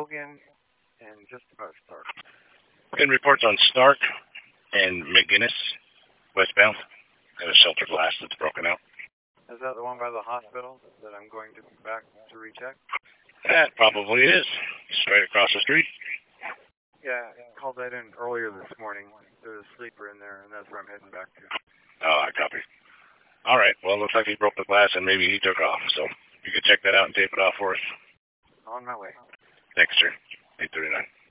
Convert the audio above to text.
Hogan and just about Stark. And reports on Stark and McGinnis, westbound. Got a shelter glass that's broken out. Is that the one by the hospital that I'm going to back to recheck? That probably is. Straight across the street. Yeah, I called that in earlier this morning. There's a sleeper in there, and that's where I'm heading back to. Oh, I copy. All right. Well, looks like he broke the glass and maybe he took off. So you could check that out and tape it off for us. On my way. Thanks, sir. 839.